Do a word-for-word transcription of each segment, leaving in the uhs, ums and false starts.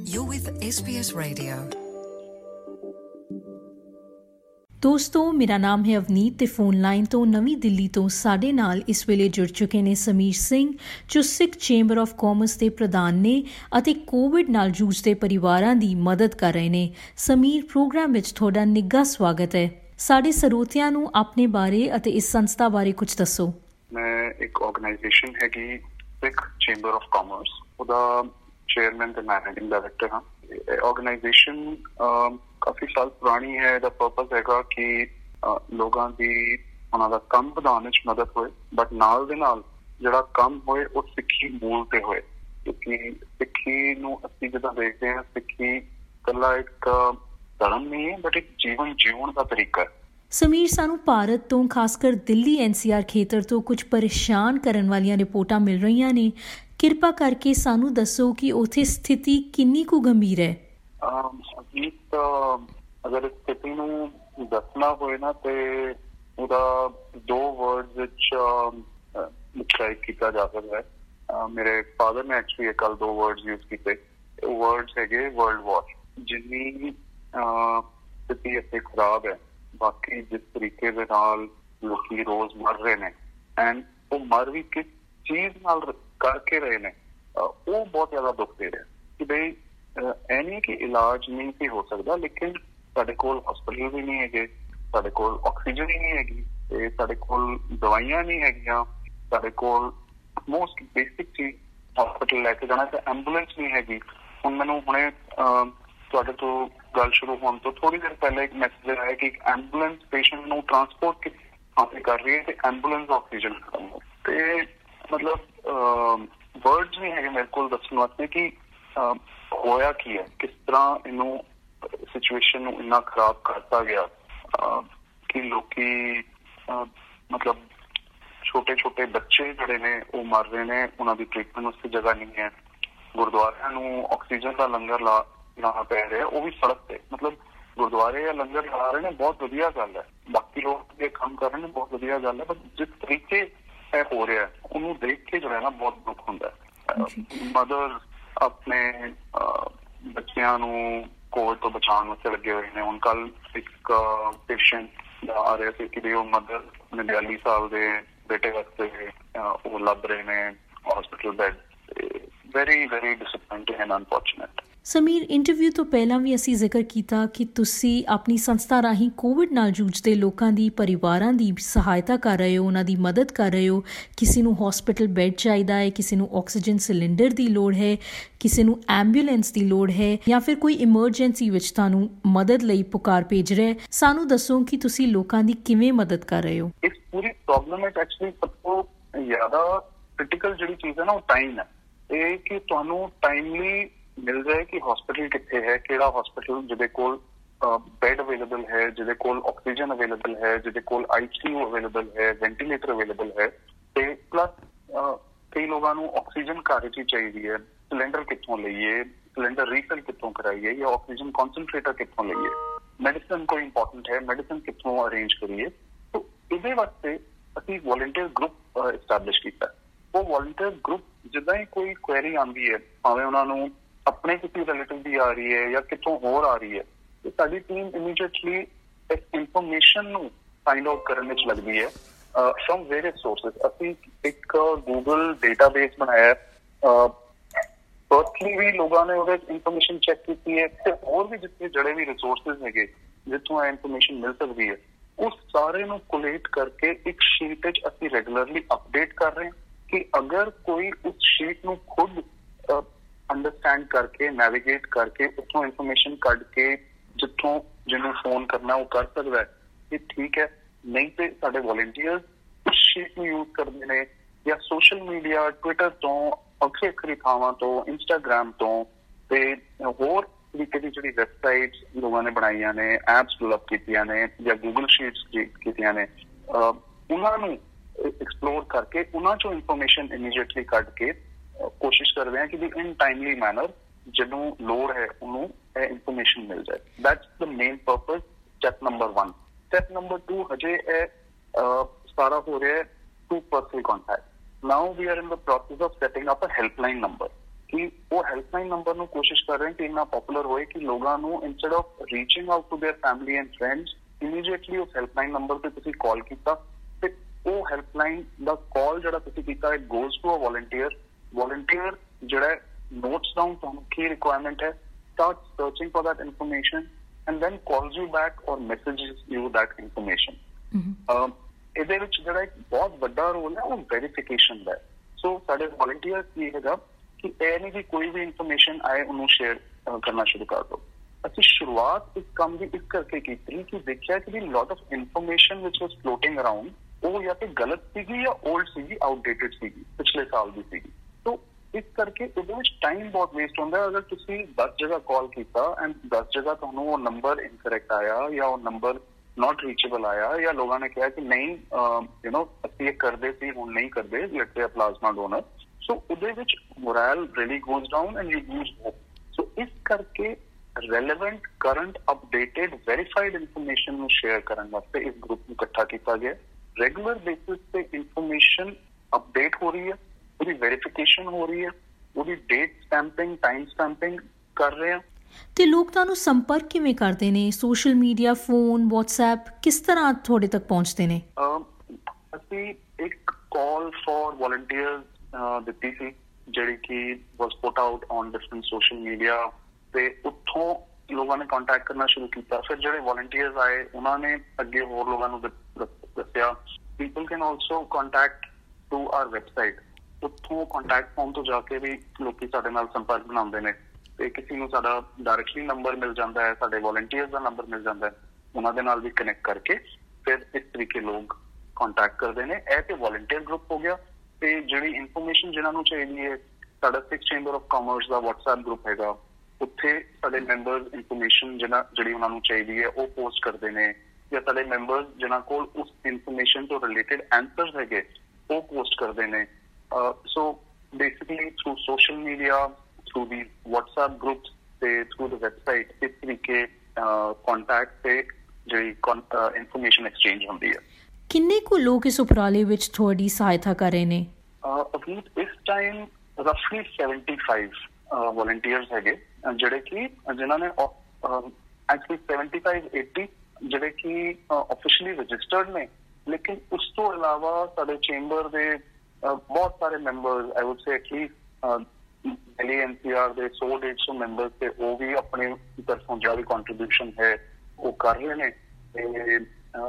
You're with S B S Radio. ਦੋਸਤੋ, ਮੇਰਾ ਨਾਮ ਹੈ ਅਵਨੀਤ ਤੇ ਫੋਨ ਲਾਈਨ ਤੋਂ ਨਵੀਂ ਦਿੱਲੀ ਤੋਂ ਸਾਡੇ ਨਾਲ ਇਸ ਵੇਲੇ ਜੁੜ ਚੁੱਕੇ ਨੇ ਸਮੀਰ ਸਿੰਘ, ਜੋ ਸਿੱਖ ਚੇਂਬਰ ਆਫ ਕਾਮਰਸ ਦੇ ਪ੍ਰਧਾਨ ਨੇ ਅਤੇ ਕੋਵਿਡ ਨਾਲ ਜੂਝਦੇ ਪਰਿਵਾਰਾਂ ਦੀ ਮਦਦ ਕਰ ਰਹੇ ਨੇ। ਸਮੀਰ, ਪ੍ਰੋਗਰਾਮ ਵਿੱਚ ਤੁਹਾਡਾ ਨਿੱਘਾ ਸਵਾਗਤ ਹੈ। ਸਾਡੇ ਸਰੋਤਿਆਂ ਨੂੰ ਆਪਣੇ ਬਾਰੇ ਅਤੇ ਇਸ ਸੰਸਥਾ ਬਾਰੇ ਕੁਝ ਦੱਸੋ। ਮੈਂ ਇੱਕ ਆਰਗੇਨਾਈਜੇਸ਼ਨ ਹੈਗੀ ਸਿੱਖ ਚੇਂਬਰ ਆਫ ਕਾਮਰਸ, ਉਹਦਾ ਚੇਅਰਮੈਨ ਤੇ ਮੈਨੇਜਿੰਗ ਡਾਇਰੈਕਟਰ ਹਾਂ। ਆਰਗੇਨਾਈਜੇਸ਼ਨ ਕਾਫੀ ਸਾਲ ਪੁਰਾਣੀ ਹੈ। ਇਹਦਾ ਪਰਪਸ ਹੈਗਾ ਕਿ ਲੋਕਾਂ ਦੀ ਉਹਨਾਂ ਦਾ ਕੰਮ ਵਧਾਉਣ ਵਿੱਚ ਮਦਦ ਹੋਏ, ਬਟ ਨਾਲ ਦੇ ਨਾਲ ਜਿਹੜਾ ਕੰਮ ਹੋਏ ਉਹ ਸਿੱਖੀ ਮੂਲ ਤੇ ਹੋਏ, ਕਿਉਂਕਿ ਸਿੱਖੀ ਨੂੰ ਅਸੀਂ ਜਿੱਦਾਂ ਦੇਖਦੇ ਹਾਂ, ਸਿੱਖੀ ਇਕੱਲਾ ਇੱਕ ਧਰਮ ਨਹੀਂ ਹੈ, ਬਟ ਇੱਕ ਜੀਵਨ ਜਿਉਣ ਦਾ ਤਰੀਕਾ ਹੈ। ਸਮੀਰ, ਸਾਨੂੰ ਭਾਰਤ ਤੋਂ ਖਾਸ ਕਰ ਦਿੱਲੀ ਐਨ ਸੀ ਆਰ ਖੇਤਰ ਤੋਂ ਕੁਝ ਪਰੇਸ਼ਾਨ ਕਰਨ ਵਾਲੀਆਂ ਰਿਪੋਰਟਾਂ ਮਿਲ ਰਹੀਆਂ ਨੇ। ਕਿਰਪਾ ਕਰਕੇ ਸਾਨੂੰ ਦੱਸੋ ਕਿ ਉੱਥੇ ਸਥਿਤੀ ਕਿੰਨੀ ਕੁ ਗੰਭੀਰ ਹੈ। ਅਜੀਤ, ਅਗਰ ਇਸ ਸਥਿਤੀ ਨੂੰ ਦੱਸਣਾ ਹੋਏ ਨਾ ਤੇ ਉਹਦਾ ਦੋ ਵਰਡਸ ਵਿੱਚ ਡਿਸਕ੍ਰਾਈਬ ਕੀਤਾ ਜਾ ਸਕਦਾ ਹੈ। ਮੇਰੇ ਫਾਦਰ ਨੇ ਐਕਚੁਅਲੀ ਕੱਲ ਦੋ ਵਰਡਸ ਯੂਜ਼ ਕੀਤੇ। ਉਹ ਵਰਡਸ ਹੈਗੇ ਵਰਲਡ ਵਾਰ। ਜਿੰਨੀ ਸਥਿਤੀ ਇੱਥੇ ਖਰਾਬ ਹੈ, ਬਾਕੀ ਜਿਸ ਤਰੀਕੇ ਦੇ ਨਾਲ ਲੋਕੀ ਰੋਜ਼ ਮਰ ਰਹੇ ਨੇ, ਐਂਡ ਉਹ ਮਰ ਵੀ ਕਿਸ ਚੀਜ਼ ਨਾਲ ਕਰਕੇ ਰਹੇ ਨੇ, ਉਹ ਬਹੁਤ ਜ਼ਿਆਦਾ ਦੁੱਖ ਦੇ ਰਿਹਾ ਕਿ ਬਈ ਇਹ ਨਹੀਂ ਕਿ ਇਲਾਜ ਨਹੀਂ ਸੀ ਹੋ ਸਕਦਾ, ਲੇਕਿਨ ਸਾਡੇ ਕੋਲ ਹਸਪਤਾਲ ਵੀ ਨਹੀਂ ਹੈਗੇ, ਸਾਡੇ ਕੋਲ ਆਕਸੀਜਨ ਹੀ ਨਹੀਂ ਹੈਗੀ, ਤੇ ਸਾਡੇ ਕੋਲ ਦਵਾਈਆਂ ਨਹੀਂ ਹੈਗੀਆਂ, ਸਾਡੇ ਕੋਲ ਮੋਸਟ ਬੇਸਿਕ ਚੀਜ਼ ਹਸਪਤਾਲ ਲੈ ਕੇ ਜਾਣਾ ਤੇ ਐਂਬੂਲੈਂਸ ਨਹੀਂ ਹੈਗੀ। ਹੁਣ ਮੈਨੂੰ ਹੁਣੇ ਤੁਹਾਡੇ ਤੋਂ ਗੱਲ ਸ਼ੁਰੂ ਹੋਣ ਤੋਂ ਥੋੜੀ ਦੇਰ ਪਹਿਲਾਂ ਇੱਕ ਮੈਸੇਜ ਆਇਆ ਕਿ ਐਂਬੂਲੈਂਸ ਪੇਸ਼ੈਂਟ ਨੂੰ ਟਰਾਂਸਪੋਰਟ ਕਿਸ ਥਾਂ ਤੇ ਕਰ ਰਹੀ ਹੈ ਤੇ ਐਂਬੂਲੈਂਸ ਆਕਸੀਜਨ ਖਤਮ ਹੋ। ਤੇ ਮਤਲਬ ਵਰਡਸ ਨਹੀਂ ਹੈਗੇ ਮੇਰੇ ਕੋਲ ਦੱਸਣ ਵਾਸਤੇ ਕਿ ਹੋਇਆ ਕੀ ਹੈ, ਕਿਸ ਤਰ੍ਹਾਂ ਇਹਨੂੰ ਸਿਚੁਏਸ਼ਨ ਨੂੰ ਇੰਨਾ ਖਰਾਬ ਕਰਤਾ ਗਿਆ ਕਿ ਲੋਕੀ ਮਤਲਬ ਛੋਟੇ ਛੋਟੇ ਬੱਚੇ ਜਿਹੜੇ ਨੇ ਉਹ ਮਰ ਰਹੇ ਨੇ, ਉਹਨਾਂ ਦੀ ਟ੍ਰੀਟਮੈਂਟ ਵਾਸਤੇ ਜਗ੍ਹਾ ਨਹੀਂ ਹੈ। ਗੁਰਦੁਆਰਿਆਂ ਨੂੰ ਆਕਸੀਜਨ ਦਾ ਲੰਗਰ ਲਾ ਲਾਣਾ ਪੈ ਰਿਹਾ, ਉਹ ਵੀ ਸੜਕ ਤੇ। ਮਤਲਬ ਗੁਰਦੁਆਰੇ ਜਾਂ ਲੰਗਰ ਲਾ ਰਹੇ ਨੇ, ਬਹੁਤ ਵਧੀਆ ਗੱਲ ਹੈ, ਬਾਕੀ ਲੋਕ ਇਹ ਕੰਮ ਕਰ ਰਹੇ ਨੇ, ਬਹੁਤ ਵਧੀਆ ਗੱਲ ਹੈ, ਪਰ ਜਿਸ ਤਰੀਕੇ ਇਹ ਹੋ ਰਿਹਾ ਉਹਨੂੰ ਦੇਖ ਕੇ ਜਿਹੜਾ ਨਾ ਬਹੁਤ ਦੁੱਖ ਹੁੰਦਾ ਹੈ। ਮਦਰ ਆਪਣੇ ਬੱਚਿਆਂ ਨੂੰ ਕੋਵਿਡ ਤੋਂ ਬਚਾਉਣ ਵਾਸਤੇ ਲੱਗੇ ਹੋਏ ਨੇ। ਹੁਣ ਕੱਲ ਇੱਕ ਪੇਸ਼ੈਂਟ ਆ ਰਿਹਾ ਸੀ ਕਿ ਉਹ ਮਦਰ ਆਪਣੇ ਬਿਆਲੀ ਸਾਲ ਦੇ ਬੇਟੇ ਵਾਸਤੇ ਉਹ ਲੱਭ ਰਹੇ ਨੇ hospital bed. Very very disappointing and unfortunate. Sameer, interview ਤੋਂ ਪਹਿਲਾਂ ਵੀ ਅਸੀਂ ਜ਼ਿਕਰ ਕੀਤਾ ਕਿ ਤੁਸੀਂ ਆਪਣੀ ਸੰਸਥਾ ਰਾਹੀਂ ਕੋਵਿਡ ਨਾਲ ਜੂਝਦੇ ਲੋਕਾਂ ਦੀ ਪਰਿਵਾਰਾਂ ਦੀ ਸਹਾਇਤਾ ਕਰ ਰਹੇ ਹੋ, ਉਹਨਾਂ ਦੀ ਮਦਦ ਕਰ ਰਹੇ ਹੋ। ਕਿਸੇ ਨੂੰ ਹਸਪੀਟਲ ਬੈੱਡ ਚਾਹੀਦਾ ਹੈ, ਕਿਸੇ ਨੂੰ ਆਕਸੀਜਨ ਸਿਲੰਡਰ ਦੀ ਲੋੜ ਹੈ, ਕਿਸੇ ਨੂੰ ਐਂਬੂਲੈਂਸ ਦੀ ਲੋੜ ਹੈ, ਜਾਂ ਫਿਰ ਕੋਈ ਇਮਰਜੈਂਸੀ ਵਿੱਚ ਤੁਹਾਨੂੰ ਮਦਦ ਲਈ ਪੁਕਾਰ ਭੇਜ ਰਿਹਾ ਹੈ। ਸਾਨੂੰ ਦੱਸੋ ਕਿ ਤੁਸੀਂ ਲੋਕਾਂ ਦੀ ਕਿਵੇਂ ਮਦਦ ਕਰ ਰਹੇ ਹੋ। ਇਸ ਪੂਰੀ ਪ੍ਰੋਬਲਮ ਵਿੱਚ ਐਕਚੁਅਲੀ ਸਭ ਤੋਂ ਜ਼ਿਆਦਾ ਕ੍ਰਿਟੀਕਲ ਜਿਹੜੀ ਚੀਜ਼ ਹੈ ਨਾ, ਉਹ ਟਾਈਮ ਹੈ। ਇਹ ਕਿ ਤੁਹਾਨੂੰ ਟਾਈਮਲੀ ਮਿਲ ਜਾਏ ਕਿ ਹਸਪੀਟਲ ਕਿੱਥੇ ਹੈ, ਕਿਹੜਾ ਹਸਪੀਟਲ ਜਿਹਦੇ ਕੋਲ ਬੈਡ ਅਵੇਲੇਬਲ ਹੈ, ਜਿਹਦੇ ਕੋਲ ਆਕਸੀਜਨ ਅਵੇਲੇਬਲ ਹੈ, ਜਿਹਦੇ ਕੋਲ ਆਈ ਸੀ ਯੂ ਅਵੇਲੇਬਲ ਹੈ, ਵੈਂਟੀਲੇਟਰ ਅਵੇਲੇਬਲ ਹੈ। ਤੇ ਪਲੱਸ ਕਈ ਲੋਕਾਂ ਨੂੰ ਆਕਸੀਜਨ ਘਰ ਵਿੱਚ ਹੀ ਚਾਹੀਦੀ ਹੈ। ਸਿਲੰਡਰ ਕਿੱਥੋਂ ਲਈਏ, ਸਿਲੰਡਰ ਰੀਫਿਲ ਕਿੱਥੋਂ ਕਰਾਈਏ, ਜਾਂ ਆਕਸੀਜਨ ਕੌਨਸਨਟਰੇਟਰ ਕਿੱਥੋਂ ਲਈਏ, ਮੈਡੀਸਨ ਕੋਈ ਇੰਪੋਰਟੈਂਟ ਹੈ, ਮੈਡੀਸਨ ਕਿੱਥੋਂ ਅਰੇਂਜ ਕਰੀਏ। ਤਾਂ ਇਹਦੇ ਵਾਸਤੇ ਅਸੀਂ ਵੋਲੰਟੀਅਰ ਗਰੁੱਪ ਇਸਟੈਬਲਿਸ਼ ਕੀਤਾ। ਉਹ ਵੋਲੰਟੀਅਰ ਗਰੁੱਪ ਜਿੱਦਾਂ ਹੀ ਕੋਈ ਕੁਐਰੀ ਆਉਂਦੀ ਹੈ, ਭਾਵੇਂ ਉਹਨਾਂ ਨੂੰ ਆਪਣੇ ਕਿਸੇ ਰਿਲੇਟਿਵ ਦੀ ਆ ਰਹੀ ਹੈ ਜਾਂ ਕਿੱਥੋਂ ਹੋਰ ਆ ਰਹੀ ਹੈ, ਤੇ ਸਾਡੀ ਟੀਮ ਇਮੀਡੀਏਟਲੀ ਇਸ ਇਨਫੋਰਮੇਸ਼ਨ ਨੂੰ ਫਾਈਂਡ ਆਊਟ ਕਰਨ ਵਿੱਚ ਲੱਗਦੀ ਹੈ ਫਰੋਮ ਵੇਰੀਅਸ ਸੋਰਸਿਸ। ਅਸੀਂ ਇੱਕ ਗੂਗਲ ਡੇਟਾਬੇਸ ਬਣਾਇਆ। ਫਰਸਟਲੀ ਵੀ ਲੋਕਾਂ ਨੇ ਉਹਦੇ ਇਨਫੋਰਮੇਸ਼ਨ ਚੈੱਕ ਕੀਤੀ ਹੈ, ਤੇ ਹੋਰ ਵੀ ਜਿੱਥੇ ਜਿਹੜੇ ਵੀ ਰਿਸੋਰਸਿਸ ਹੈਗੇ ਜਿੱਥੋਂ ਇਹ ਇਨਫੋਰਮੇਸ਼ਨ ਮਿਲ ਸਕਦੀ ਹੈ, ਉਸ ਸਾਰੇ ਨੂੰ ਕੋਲੇਟ ਕਰਕੇ ਇੱਕ ਸ਼ੀਟ ਵਿੱਚ ਅਸੀਂ ਰੈਗੂਲਰਲੀ ਅਪਡੇਟ ਕਰ ਰਹੇ ਹਾਂ ਕਿ ਅਗਰ ਕੋਈ ਉਸ ਸ਼ੀਟ ਨੂੰ ਖੁਦ ਅੰਡਰਸਟੈਂਡ ਕਰਕੇ, ਨੈਵੀਗੇਟ ਕਰਕੇ, ਉੱਥੋਂ ਇਨਫੋਰਮੇਸ਼ਨ ਕੱਢ ਕੇ ਜਿੱਥੋਂ ਜਿਹਨੂੰ ਫੋਨ ਕਰਨਾ ਉਹ ਕਰ ਸਕਦਾ ਹੈ, ਇਹ ਠੀਕ ਹੈ। ਨਹੀਂ ਤੇ ਸਾਡੇ ਵੋਲੰਟੀਅਰਸ ਉਸ ਸ਼ੀਟ ਨੂੰ ਯੂਜ਼ ਕਰਦੇ ਨੇ, ਜਾਂ ਸੋਸ਼ਲ ਮੀਡੀਆ, ਟਵਿੱਟਰ ਤੋਂ, ਅੱਖੇ ਅੱਖਰੀ ਥਾਵਾਂ ਤੋਂ, ਇੰਸਟਾਗ੍ਰਾਮ ਤੋਂ, ਤੇ ਹੋਰ ਤਰੀਕੇ ਦੀ ਜਿਹੜੀ ਵੈਬਸਾਈਟਸ ਲੋਕਾਂ ਨੇ ਬਣਾਈਆਂ ਨੇ, ਐਪਸ ਡਿਵੈਲਪ ਕੀਤੀਆਂ ਨੇ, ਜਾਂ ਗੂਗਲ ਸ਼ੀਟਸ ਕੀਤੀਆਂ ਨੇ, ਉਹਨਾਂ ਨੂੰ ਐਕਸਪਲੋਰ ਕਰਕੇ ਉਹਨਾਂ ਚੋਂ ਇਨਫੋਰਮੇਸ਼ਨ ਇਮੀਡੀਏਟਲੀ ਕੱਢ ਕੇ ਕੋਸ਼ਿਸ਼ ਕਰਦੇ ਹਾਂ ਕਿ ਵੀ ਇਨ ਟਾਈਮਲੀ ਮੈਨਰ ਜਦੋਂ ਲੋੜ ਹੈ ਉਹਨੂੰ ਇਹ ਇਨਫੋਰਮੇਸ਼ਨ ਮਿਲ ਜਾਏ। That's the main purpose, step number one. Step number two, ਹਜੇ ਇਹ ਸਾਰਾ ਹੋ ਰਿਹਾ to personal contact. Now we are in the process of setting up a helpline number. ਕਿ ਉਹ ਹੈਲਪਲਾਈਨ ਨੰਬਰ ਨੂੰ ਕੋਸ਼ਿਸ਼ ਕਰ ਰਹੇ ਕਿ ਇੰਨਾ ਪਪੂਲਰ ਹੋਏ ਕਿ ਲੋਕਾਂ ਨੂੰ instead of reaching out to their family and friends immediately ਉਸ ਹੈਲਪਲਾਈਨ ਨੰਬਰ ਤੇ ਤੁਸੀਂ ਕਾਲ ਕੀਤਾ ਤੇ ਉਹ ਹੈਲਪਲਾਈਨ ਦਾ ਕਾਲ ਜਿਹੜਾ ਤੁਸੀਂ ਕੀਤਾ it goes to a volunteer volunteer ਜਿਹੜਾ ਨੋਟਸ ਡਾਊਨ ਤੁਹਾਨੂੰ ਕੀ ਰਿਕੁਆਇਰਮੈਂਟ ਹੈ start searching for that information and then calls you back or messages you that information ਇਹਦੇ ਵਿੱਚ ਜਿਹੜਾ ਇੱਕ ਬਹੁਤ ਵੱਡਾ ਰੋਲ ਹੈ ਉਹ ਵੈਰੀਫਿਕੇਸ਼ਨ ਦਾ ਸੋ ਸਾਡੇ ਵੋਲੰਟੀਅਰ ਕੀ ਹੈਗਾ ਕਿ ਇਹ ਨਹੀਂ ਕਿ ਕੋਈ ਵੀ ਇਨਫੋਰਮੇਸ਼ਨ ਆਏ ਉਹਨੂੰ ਸ਼ੇਅਰ ਕਰਨਾ ਸ਼ੁਰੂ ਕਰ ਦਿਓ ਅਸੀਂ ਸ਼ੁਰੂਆਤ ਇਸ ਕੰਮ ਦੀ ਇਸ ਕਰਕੇ ਕੀਤੀ ਕਿ ਦੇਖਿਆ ਕਿ lot of information which was floating around ਉਹ ਜਾਂ ਤੇ ਗਲਤ ਸੀਗੀ ਜਾਂ 올ਡ ਸੀਗੀ ਆਊਟਡੇਟਡ ਸੀਗੀ ਪਿਛਲੇ ਸਾਲ ਦੀ ਸੀਗੀ ਸੋ ਇਸ ਕਰਕੇ ਉਹਦੇ ਵਿੱਚ ਟਾਈਮ ਬਹੁਤ ਵੇਸਟ ਹੁੰਦਾ ਅਗਰ ਤੁਸੀਂ ਦਸ ਜਗ੍ਹਾ ਕਾਲ ਕੀਤਾ ਐਂਡ ਦਸ ਜਗ੍ਹਾ ਤੁਹਾਨੂੰ ਉਹ ਨੰਬਰ ਇਨਕਰੈਕਟ ਆਇਆ ਜਾਂ ਉਹ ਨੰਬਰ not reachable ਆਇਆ ਜਾਂ ਲੋਕਾਂ ਨੇ ਕਿਹਾ ਕਿ ਨਹੀਂ ਯੂ نو ਅਸੀਂ ਇਹ ਕਰਦੇ ਸੀ ਹੁਣ ਨਹੀਂ ਕਰਦੇ let's say plasma donor so ਉਹਦੇ ਵਿੱਚ morale really goes down and you lose hope so ਇਸ ਕਰਕੇ relevant current updated verified information ਨੂੰ ਸ਼ੇਅਰ ਕਰਨ ਵਾਸਤੇ ਇਸ ਗਰੁੱਪ ਨੂੰ ਇਕੱਠਾ ਕੀਤਾ ਗਿਆ ਰੈਗੂਲਰ ਬੇਸਿਸ ਤੇ ਇਨਫੋਰਮੇਸ਼ਨ ਅਪਡੇਟ ਹੋ ਰਹੀ ਹੈ ਉਹਦੀ ਵੈਰੀਫਿਕੇਸ਼ਨ ਹੋ ਰਹੀ ਹੈ ਉਹਦੀ ਡੇਟ ਸਟੈਂਪਿੰਗ ਟਾਈਮ ਸਟੈਂਪਿੰਗ ਕਰ ਰਹੇ ਹਾਂ ਤੇ ਲੋਕ ਤੁਹਾਨੂੰ ਸੰਪਰਕ ਕਿਵੇਂ ਕਰਦੇ ਨੇ ਸੋਸ਼ਲ ਮੀਡੀਆ ਫੋਨ WhatsApp ਕਿਸ ਤਰ੍ਹਾਂ ਤੁਹਾਡੇ ਤੱਕ ਪਹੁੰਚਦੇ ਨੇ ਅਸੀਂ ਇੱਕ ਕਾਲ ਫॉर ਵੋਲੰਟੀਅਰਸ ਦਿੱਤੀ ਸੀ ਜਿਹੜੀ ਕਿ was put out on different social media ਤੇ ਉੱਥੋਂ ਲੋਕਾਂ ਨੇ ਕੰਟੈਕਟ ਕਰਨਾ ਸ਼ੁਰੂ ਕੀਤਾ ਫਿਰ ਜਿਹੜੇ ਵੋਲੰਟੀਅਰਸ ਆਏ ਉਹਨਾਂ ਨੇ ਅੱਗੇ ਹੋਰ ਲੋਕਾਂ ਨੂੰ ਦੱਸਿਆ people can also contact to our website ਉੱਥੋਂ ਕੰਟੈਕਟ ਫਾਰਮ ਤੋਂ ਜਾ ਕੇ ਵੀ ਲੋਕੀ ਸਾਡੇ ਨਾਲ ਸੰਪਰਕ ਬਣਾਉਂਦੇ ਨੇ ਤੇ ਕਿਸੇ ਨੂੰ ਸਾਡਾ ਡਾਇਰੈਕਟਲੀ ਨੰਬਰ ਮਿਲ ਜਾਂਦਾ ਹੈ ਸਾਡੇ ਵੋਲੰਟੀਅਰਸ ਦਾ ਨੰਬਰ ਮਿਲ ਜਾਂਦਾ ਹੈ ਉਹਨਾਂ ਦੇ ਨਾਲ ਵੀ ਕਨੈਕਟ ਕਰਕੇ ਫਿਰ ਇਸ ਤਰੀਕੇ ਲੋਕ ਕੰਟੈਕਟ ਕਰਦੇ ਨੇ ਇਹ ਤੇ ਵੋਲੰਟੀਅਰ ਗਰੁੱਪ ਹੋ ਗਿਆ ਤੇ ਜਿਹੜੀ ਇਨਫੋਰਮੇਸ਼ਨ ਜਿਹਨਾਂ ਨੂੰ ਚਾਹੀਦੀ ਹੈ ਸਾਡਾ ਸਿਕਸ ਚੈਂਬਰ ਆਫ ਕਾਮਰਸ ਦਾ WhatsApp ਗਰੁੱਪ ਹੈਗਾ ਉੱਥੇ ਸਾਡੇ ਮੈਂਬਰਸ ਇਨਫੋਰਮੇਸ਼ਨ ਜਿਹਨਾਂ ਜਿਹੜੀ ਉਹਨਾਂ ਨੂੰ ਚਾਹੀਦੀ ਹੈ ਉਹ ਪੋਸਟ ਕਰਦੇ ਨੇ ਜਾਂ ਸਾਡੇ ਮੈਂਬਰਸ ਜਿਹਨਾਂ ਕੋਲ ਉਸ ਇਨਫੋਰਮੇਸ਼ਨ ਤੋਂ ਰਿਲੇਟਡ ਆਨਸਰਸ ਹੈਗੇ ਉਹ ਪੋਸਟ ਕਰਦੇ ਨੇ so basically through social media through the WhatsApp groups ਤੇ through the website ਇਸ ਤਰੀਕੇ ਕੰਟੈਕਟ ਤੇ ਜਿਹੜੀ ਇਨਫੋਰਮੇਸ਼ਨ ਐਕਸਚੇਂਜ ਹੁੰਦੀ ਹੈ ਕਿੰਨੇ ਕੁ ਲੋਕ ਇਸ ਉਪਰਾਲੇ ਵਿੱਚ ਤੁਹਾਡੀ ਸਹਾਇਤਾ ਕਰ ਰਹੇ ਨੇ ਅਭੀਤ ਇਸ ਟਾਈਮ ਰਫਲੀ seventy-five ਵੋਲੰਟੀਅਰਸ ਹੈਗੇ ਜਿਹੜੇ ਕਿ ਜਿਨ੍ਹਾਂ ਨੇ ਐਕਚੁਅਲੀ seventy-five eighty ਜਿਹੜੇ ਕਿ ਆਫੀਸ਼ੀਅਲੀ ਰਜਿਸਟਰਡ ਨੇ ਲੇਕਿਨ ਉਸ ਤੋਂ ਇਲਾਵਾ ਸਾਡੇ ਚੈਂਬਰ ਦੇ ਬਹੁਤ ਸਾਰੇ members I would say at least Delhi N C R ਦੇ ਸੌ ਡੇਢ ਸੌ ਮੈਂਬਰ ਤੇ ਉਹ ਵੀ ਆਪਣੇ ਤਰਫੋਂ ਜਿਹੜਾ ਵੀ ਕੰਟਰੀਬਿਊਸ਼ਨ ਹੈ ਉਹ ਕਰ ਰਹੇ ਨੇ ਤੇ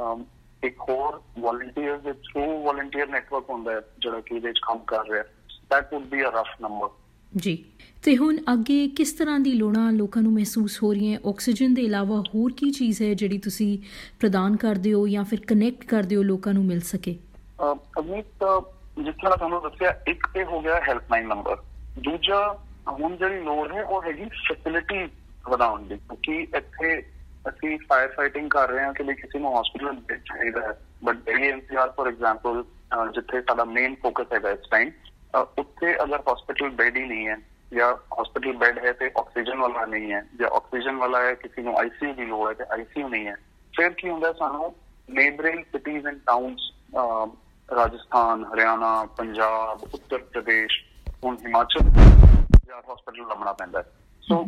ਇੱਕ ਹੋਰ ਵੋਲੰਟੀਅਰ ਦੇ ਥਰੂ ਵੋਲੰਟੀਅਰ ਨੈਟਵਰਕ ਹੁੰਦਾ ਹੈ ਜਿਹੜਾ ਕਿ ਇਹਦੇ ਵਿੱਚ ਕੰਮ ਕਰ ਰਿਹਾ that would be a rough number ਜੀ ਤੇ ਹੁਣ ਅੱਗੇ ਕਿਸ ਤਰ੍ਹਾਂ ਦੀ ਲੋੜਾਂ ਲੋਕਾਂ ਨੂੰ ਮਹਿਸੂਸ ਹੋ ਰਹੀਆਂ ਆਕਸੀਜਨ ਦੇ ਇਲਾਵਾ ਹੋਰ ਕੀ ਚੀਜ਼ ਹੈ ਜਿਹੜੀ ਤੁਸੀਂ ਪ੍ਰਦਾਨ ਕਰਦੇ ਹੋ ਜਾਂ ਫਿਰ ਕਨੈਕਟ ਕਰਦੇ ਹੋ ਲੋਕਾਂ ਨੂੰ ਮਿਲ ਸਕੇ ਅਮਿਤ ਜਿਸ ਤਰ੍ਹਾਂ ਤੁਹਾਨੂੰ ਦੱਸਿਆ ਇੱਕ ਤੇ ਹੋ ਗਿਆ ਹੈਲਪਲਾਈਨ ਨੰਬਰ ਦੂਜਾ ਹੁਣ ਜਿਹੜੀ ਲੋੜ ਹੈ ਉਹ ਹੈਗੀ ਫੈਸਿਲਿਟੀ ਵਧਾਉਣ ਦੀ ਕਿਉਂਕਿ ਇੱਥੇ ਅਸੀਂ ਫਾਇਰ ਫਾਈਟਿੰਗ ਕਰ ਰਹੇ ਹਾਂ ਕਿ ਵੀ ਕਿਸੇ ਨੂੰ ਹਸਪੀਟਲ ਬੈੱਡ ਚਾਹੀਦਾ ਹੈ but Delhi N C R for example ਜਿੱਥੇ ਸਾਡਾ ਮੇਨ ਫੋਕਸ ਹੈਗਾ ਇਸ ਟਾਈਮ ਉੱਥੇ ਅਗਰ ਹਸਪੀਟਲ ਬੈੱਡ ਹੀ ਨਹੀਂ ਹੈ ਜਾਂ ਹਸਪੀਟਲ ਬੈੱਡ ਹੈ ਤੇ ਆਕਸੀਜਨ ਵਾਲਾ ਨਹੀਂ ਹੈ ਜਾਂ ਆਕਸੀਜਨ ਵਾਲਾ ਹੈ ਕਿਸੇ ਨੂੰ I C U ਦੀ ਲੋੜ ਹੈ ਤੇ I C U ਨਹੀਂ ਹੈ ਫਿਰ ਕੀ ਹੁੰਦਾ ਸਾਨੂੰ neighbouring cities and towns Rajasthan Haryana Punjab Uttar Pradesh ਹੁਣ ਹਿਮਾਚਲ ਜਾਂ ਹਸਪੀਟਲ ਲੱਭਣਾ ਪੈਂਦਾ ਸੋ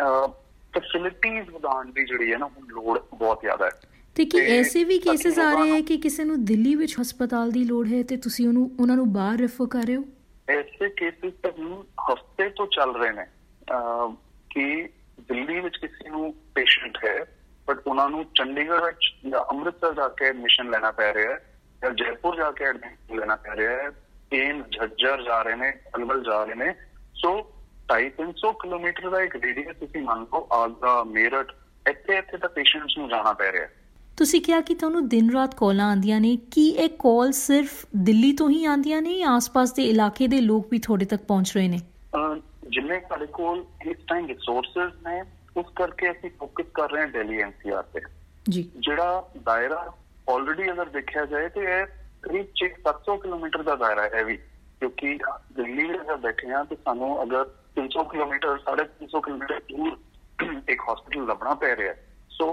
ਫੈਸਿਲਿਟੀਜ਼ ਵਧਾਉਣ ਦੀ ਜਿਹੜੀ ਹੈ ਨਾ ਹੁਣ ਲੋੜ ਬਹੁਤ ਜ਼ਿਆਦਾ ਹੈ ਤੇ ਕੀ ਐਸੇ ਵੀ ਕੇਸਿਸ ਆ ਰਹੇ ਹੈ ਕਿ ਕਿਸੇ ਨੂੰ ਦਿੱਲੀ ਵਿੱਚ ਹਸਪਤਾਲ ਦੀ ਲੋੜ ਹੈ ਤੇ ਤੁਸੀਂ ਉਹਨੂੰ ਉਹਨਾਂ ਨੂੰ ਬਾਹਰ ਰੈਫਰ ਕਰ ਰਹੇ ਹੋ ਐਸੇ ਕੇਸਿਸ ਤਾਂ ਹਫ਼ਤੇ ਤੋਂ ਚੱਲ ਰਹੇ ਨੇ ਕਿ ਦਿੱਲੀ ਵਿੱਚ ਕਿਸੇ ਨੂੰ ਪੇਸ਼ੈਂਟ ਹੈ ਬਟ ਉਹਨਾਂ ਨੂੰ ਚੰਡੀਗੜ੍ਹ ਵਿੱਚ ਜਾਂ ਅੰਮ੍ਰਿਤਸਰ ਜਾ ਕੇ ਐਡਮਿਸ਼ਨ ਲੈਣਾ ਪੈ ਰਿਹਾ ਹੈ ਜਾਂ ਜੈਪੁਰ ਜਾ ਕੇ ਐਡਮਿਸ਼ਨ ਲੈਣਾ ਪੈ ਰਿਹਾ ਹੈ ਏਮ ਝੱਜਰ ਜਾ ਰਹੇ ਨੇ ਅਲਵਲ ਜਾ ਰਹੇ ਨੇ ਸੋ ਢਾਈ ਤਿੰਨ ਸੌ ਕਿਲੋਮੀਟਰ ਦਾ ਇੱਕ ਰੇਡੀਅਸ ਤੁਸੀਂ ਮੰਨ ਲਓ ਆਗਰਾ ਮੇਰਠ ਇੱਥੇ ਇੱਥੇ ਤਾਂ ਪੇਸ਼ੈਂਟਸ ਨੂੰ ਜਾਣਾ ਪੈ ਰਿਹਾ ਤੁਸੀਂ ਕਿਹਾ ਕਿ ਤੁਹਾਨੂੰ ਦਿਨ ਰਾਤ ਕਾਲਾਂ ਆਉਂਦੀਆਂ ਨੇ ਕੀ ਇਹ ਕਾਲ ਸਿਰਫ ਦਿੱਲੀ ਤੋਂ ਹੀ ਆਉਂਦੀਆਂ ਨੇ ਜਾਂ ਆਸ-ਪਾਸ ਦੇ ਇਲਾਕੇ ਦੇ ਲੋਕ ਵੀ ਤੁਹਾਡੇ ਤੱਕ ਪਹੁੰਚ ਰਹੇ ਨੇ ਜਿੰਨੇ ਸਾਡੇ ਕੋਲ ਇਸ ਟਾਈਮ ਰਿਸੋਰਸਿਸ ਨੇ ਉਸ ਕਰਕੇ ਅਸੀਂ ਫੋਕਸ ਕਰ ਰਹੇ ਹਾਂ ਦਿੱਲੀ N C R ਤੇ ਜੀ ਜਿਹੜਾ ਦਾਇਰਾ ਆਲਰੇਡੀ ਅਗਰ ਦੇਖਿਆ ਜਾਏ ਤੇ ਇਹ ਕਰੀਬ ਛੇ ਸੱਤ ਸੌ ਕਿਲੋਮੀਟਰ ਦਾ ਦਾਇਰਾ ਹੈ ਵੀ ਕਿਉਂਕਿ ਦਿੱਲੀ ਵਿੱਚ ਅਗਰ ਬੈਠੇ ਹਾਂ ਤੇ ਸਾਨੂੰ ਅਗਰ ਤਿੰਨ ਸੌ ਕਿਲੋਮੀਟਰ ਸਾਢੇ ਤਿੰਨ ਸੌ ਕਿਲੋਮੀਟਰ ਦੂਰ ਇੱਕ ਹਸਪੀਟਲ ਲੱਭਣਾ ਪੈ ਰਿਹਾ ਸੋ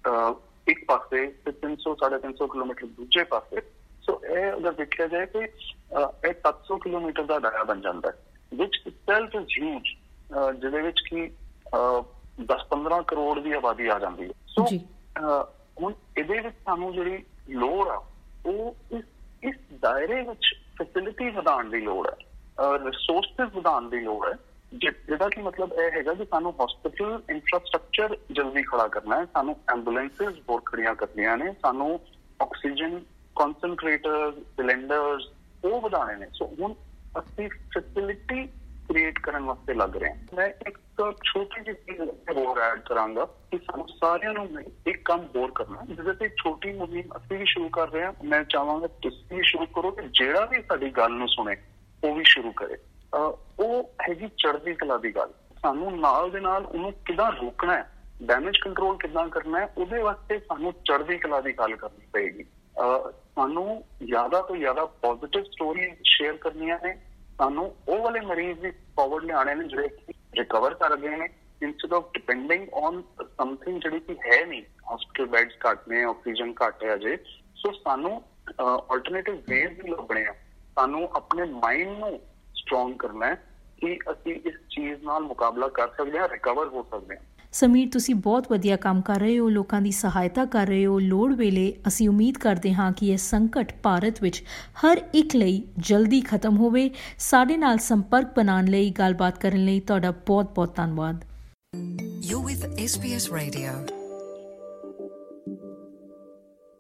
ਇੱਕ ਪਾਸੇ ਤੇ ਤਿੰਨ ਸੌ ਸਾਢੇ ਤਿੰਨ ਸੌ ਕਿਲੋਮੀਟਰ ਦੂਜੇ ਪਾਸੇ ਸੋ ਇਹ ਅਗਰ ਦੇਖਿਆ ਜਾਏ ਕਿ ਇਹ ਸੱਤ ਸੌ ਕਿਲੋਮੀਟਰ ਦਾ ਦਾਇਰਾ ਬਣ ਜਾਂਦਾ ਹੈ which itself is huge ਜਿਹਦੇ ਵਿੱਚ ਕਿ ਦਸ ਪੰਦਰਾਂ ਕਰੋੜ ਦੀ ਆਬਾਦੀ ਆ ਜਾਂਦੀ ਹੈ। ਸੋ ਹੁਣ ਇਹਦੇ ਵਿੱਚ ਸਾਨੂੰ ਜਿਹੜੀ ਲੋੜ ਆ ਉਹ ਇਸ ਇਸ ਦਾਇਰੇ ਵਿੱਚ ਫੈਸਿਲਿਟੀ ਵਧਾਉਣ ਦੀ ਲੋੜ ਹੈ, ਰਿਸੋਰਸਿਸ ਵਧਾਉਣ ਦੀ ਲੋੜ ਹੈ, ਜਿਹਦਾ ਕਿ ਮਤਲਬ ਇਹ ਹੈਗਾ ਕਿ ਸਾਨੂੰ ਹਸਪੀਟਲ ਇੰਫਰਾਸਟਰਕਚਰ ਜਲਦੀ ਖੜਾ ਕਰਨਾ ਹੈ, ਸਾਨੂੰ ਐਂਬੂਲੈਂਸਿਸ ਹੋਰ ਖੜੀਆਂ ਕਰਨੀਆਂ ਨੇ, ਸਾਨੂੰ ਆਕਸੀਜਨ ਕਨਸਨਟ੍ਰੇਟਰ ਸਿਲੰਡਰਸ ਉਹ ਵਧਾਉਣੇ ਨੇ। ਸੋ ਹੁਣ ਅਸੀਂ ਫੈਸਿਲਿਟੀ ਕ੍ਰੀਏਟ ਕਰਨ ਵਾਸਤੇ ਲੱਗ ਰਹੇ ਹਾਂ। ਮੈਂ ਇੱਕ ਛੋਟੀ ਜਿਹੀ ਚੀਜ਼ ਹੋਰ ਐਡ ਕਰਾਂਗਾ ਕਿ ਸਾਨੂੰ ਸਾਰਿਆਂ ਨੂੰ ਇੱਕ ਕੰਮ ਹੋਰ ਕਰਨਾ, ਜਿਹਦੇ ਤੇ ਛੋਟੀ ਮੁਹਿੰਮ ਅਸੀਂ ਵੀ ਸ਼ੁਰੂ ਕਰ ਰਹੇ ਹਾਂ। ਮੈਂ ਚਾਹਾਂਗਾ ਤੁਸੀਂ ਵੀ ਸ਼ੁਰੂ ਕਰੋ ਤੇ ਜਿਹੜਾ ਵੀ ਸਾਡੀ ਗੱਲ ਨੂੰ ਸੁਣੇ ਉਹ ਵੀ ਸ਼ੁਰੂ ਕਰੇ। ਉਹ ਹੈਗੀ ਚੜ੍ਹਦੀ ਕਲਾ ਦੀ ਗੱਲ। ਸਾਨੂੰ ਨਾਲ ਦੇ ਨਾਲ ਉਹਨੂੰ ਕਿੱਦਾਂ ਰੋਕਣਾ ਹੈ, ਡੈਮੇਜ ਕੰਟਰੋਲ ਕਿੱਦਾਂ ਕਰਨਾ ਹੈ, ਉਹਦੇ ਵਾਸਤੇ ਸਾਨੂੰ ਚੜ੍ਹਦੀ ਕਲਾ ਦੀ ਗੱਲ ਕਰਨੀ ਪਏਗੀ। ਸਾਨੂੰ ਜ਼ਿਆਦਾ ਤੋਂ ਜ਼ਿਆਦਾ ਪੋਜ਼ਿਟਿਵ ਸਟੋਰੀ ਸ਼ੇਅਰ ਕਰਨੀਆਂ ਨੇ, ਸਾਨੂੰ ਉਹ ਵਾਲੇ ਮਰੀਜ਼ ਵੀ ਫਾਰਵਰਡ ਲਿਆਉਣੇ ਨੇ ਜਿਹੜੇ ਰਿਕਵਰ ਕਰ ਗਏ ਨੇ, instead of depending on something ਜਿਹੜੀ ਕਿ ਹੈ ਨਹੀਂ। ਹਸਪੀਟਲ ਬੈਡਸ ਘੱਟ ਨੇ, ਆਕਸੀਜਨ ਘੱਟ ਹੈ ਅਜੇ। ਸੋ ਸਾਨੂੰ ਆਲਟਰਨੇਟਿਵ ਵੇਜ਼ ਵੀ ਲੱਭਣੇ ਆ। ਸਾਨੂੰ ਆਪਣੇ ਮਾਈਂਡ ਨੂੰ ਸਟਰੋਂਗ ਕਰਨਾ ਹੈ ਕਿ ਅਸੀਂ ਇਸ ਚੀਜ਼ ਨਾਲ ਮੁਕਾਬਲਾ ਕਰ ਸਕਦੇ ਹਾਂ, ਰਿਕਵਰ ਹੋ ਸਕਦੇ ਹਾਂ। ਸਮੀਰ, ਤੁਸੀਂ ਬਹੁਤ ਵਧੀਆ ਕੰਮ ਕਰ ਰਹੇ ਹੋ, ਲੋਕਾਂ ਦੀ ਸਹਾਇਤਾ ਕਰ ਰਹੇ ਹੋ ਲੋੜ ਵੇਲੇ। ਅਸੀਂ ਉਮੀਦ ਕਰਦੇ ਹਾਂ ਕਿ ਇਹ ਸੰਕਟ ਭਾਰਤ ਵਿੱਚ ਹਰ ਇੱਕ ਲਈ ਜਲਦੀ ਖਤਮ ਹੋਵੇ। ਸਾਡੇ ਨਾਲ ਸੰਪਰਕ ਬਣਾਉਣ ਲਈ, ਗੱਲਬਾਤ ਕਰਨ ਲਈ ਤੁਹਾਡਾ ਬਹੁਤ ਬਹੁਤ ਧੰਨਵਾਦ। You're with S B S Radio.